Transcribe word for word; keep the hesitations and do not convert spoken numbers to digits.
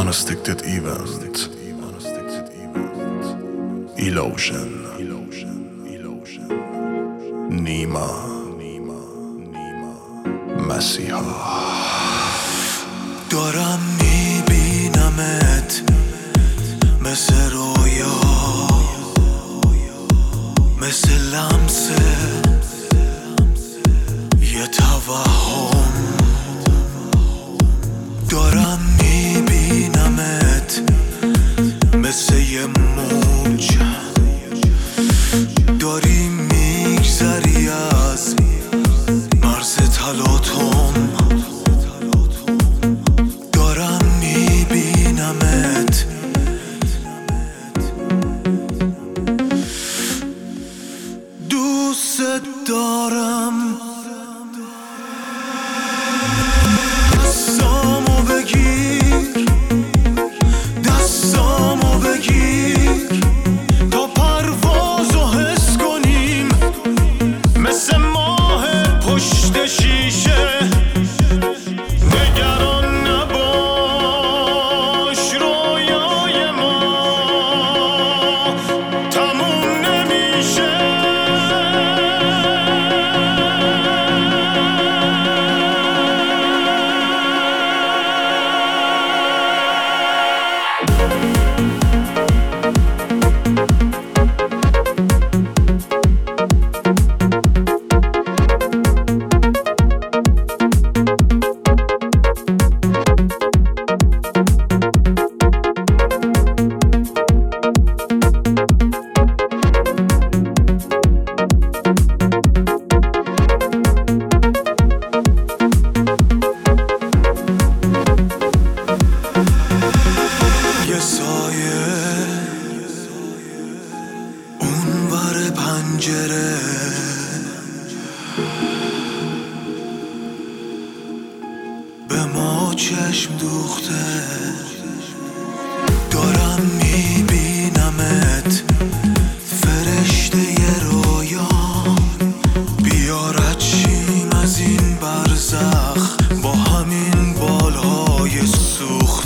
Unrestricted Event Illusion نیما مسیحا. دارم میبینمت مثل رویا، مثل لمس یه توهم. دارم میبینمت مثل یه موج، داری میگذری از مرز تلاطم. دارم میبینمت دوست دارم. دستامو بگیر، دستامو بگیر تا پروازو حس کنیم، مثل ماه پشت شیشه. نگران نباش، رویای ما تموم نمیشه. یه سایه اون ور پنجره، به ما چشم دوخته. دارم میبینمت فرشته ی رویا، بیا رد شیم از این برزخ با همین بالهای سوخت.